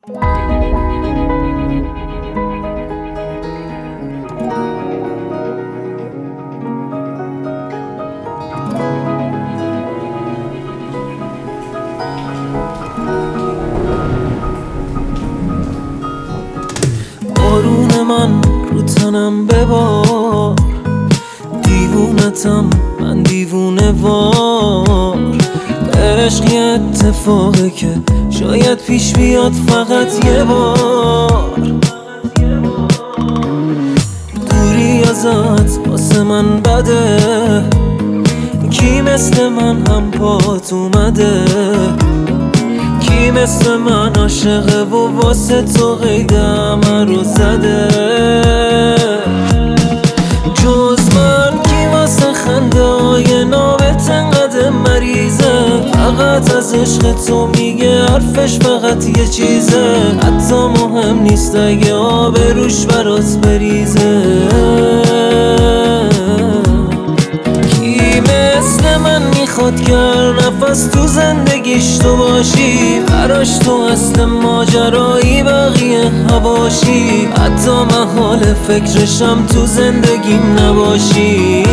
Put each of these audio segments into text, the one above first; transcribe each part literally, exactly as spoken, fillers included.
بارون من رو تنم ببار، دیوونتم من دیوونه وار. عشق یه اتفاقه که شاید پیش بیاد فقط یه بار. دوری ازت واسه من بده، کی مثل من هم پات اومده؟ کی مثل من عاشقه و واسه تو قید همه رو زده؟ جز من کی واسه خنده های نابت انقدر مریضه؟ فقط از عشق تو میگه حرفش فقط یه چیزه، حتی مهم نیست اگه آب روش برات بریزه. کی مثل من میخواد که هر نفس تو زندگیش تو باشی، براش تو اصل ماجرایی بقیه هواشی، حتی من حال فکرشم تو زندگیم نباشی.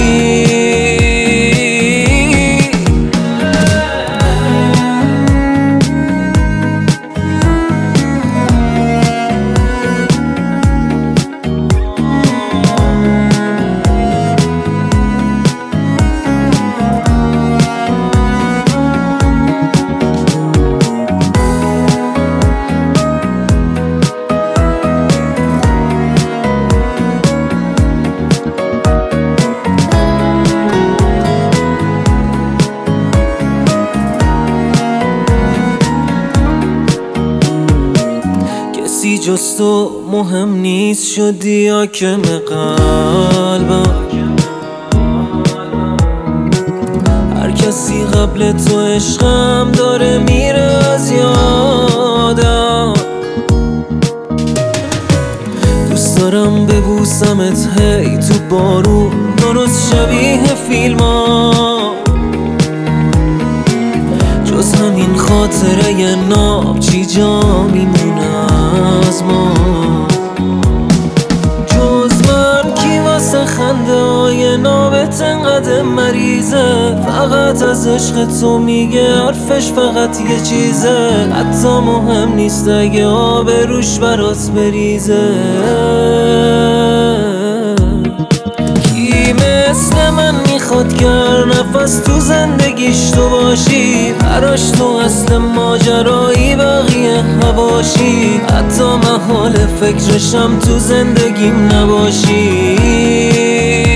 کسی جز تو مهم نیست، شدی حاکم قلبم. هر کسی قبل تو عشقم داره میره از یادم. دوست دارم ببوسمت هی تو بارون، درست شبیه فیلم ها. جز همین خاطره ی ناب چی جا میمونه از ما؟ جز من کی واسه خنده های نابت انقدر مریضه؟ فقط از عشق تو میگه حرفش فقط یه چیزه، حتی مهم نیست اگه آب روش برات بریزه. کی مثل من میخواد که هر نفس تو زندگیش تو باشی، براش تو اصل ماجرایی بقیه هواشی، حتی من حال فکرشم تو زندگیم نباشی.